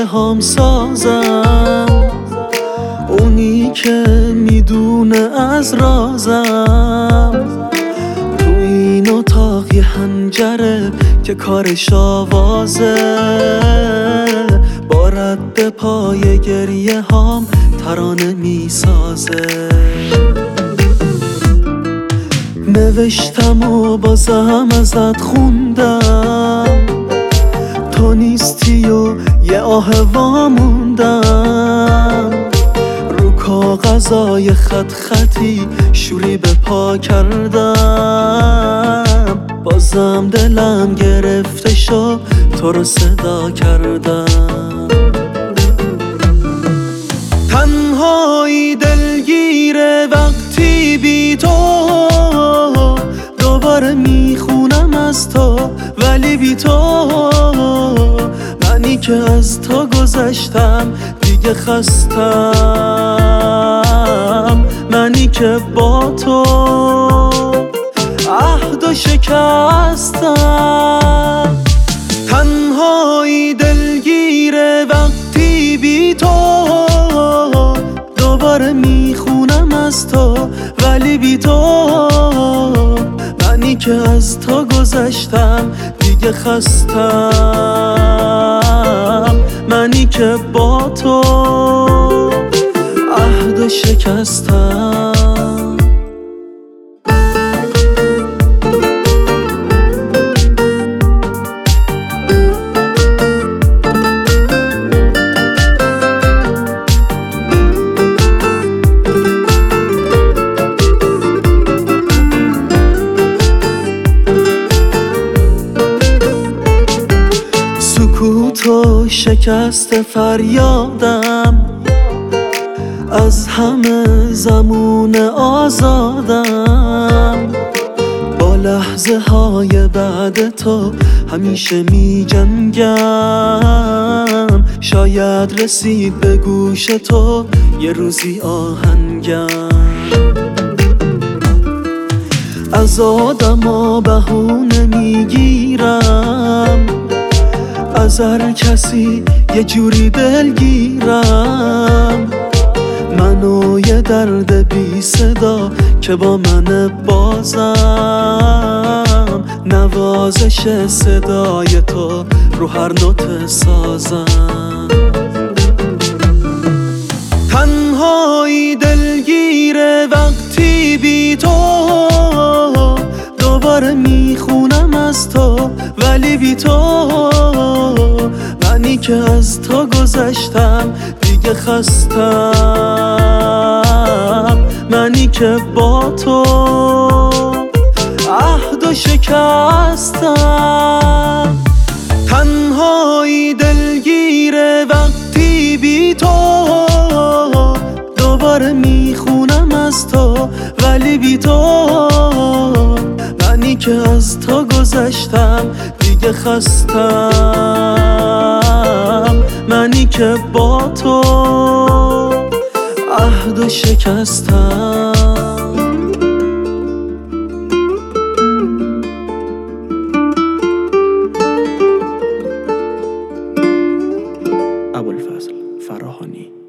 هام سازم، اونی که میدونه از رازم. تو این اتاق یه حنجره که کارش آوازه، با رد پای گریه هام ترانه میسازه. نوشتم و بازم ازت خوندم، تو نیستی و یه آه واموندم. رو کاغذای خط خطی شوری به پا کردم، بازم دلم گرفته شد تو رو صدا کردم. تنهایی دلگیره وقتی بی تو، دوباره میخونم از تو ولی بی تو. منی که از تو گذشتم دیگه خستم، منی که با تو عهد و شکستم. تنهایی دلگیره وقتی بی تو، دوباره میخونم از تو ولی بی تو. منی که از تو گذشتم دیگه خستم، منی که با تو عهد و شکستم. سکوتو شکست فریادم، از همه زمون آزادم. با لحظه های بعد تو همیشه می جنگم، شاید رسید به گوش تو یه روزی آهنگم. از آدما بهونه میگیرم، از هر کسی یه جوری دلگیرم. منو یه درد بی صدا که با من بازم، نوازش صدای تو رو هر نوت سازم. تنهایی دلگیره وقتی بی تو، دوباره میخونم از تو ولی بی تو. منی که از تو گذشتم دیگه خستم، منی که با تو عهد و شکستم. تنهایی دلگیره وقتی بی تو، دوباره میخونم از تو ولی بی تو. منی که از تو گذشتم دیگه خستم، منی که با تو عهد و شکستم. ابوالفضل فراهانی.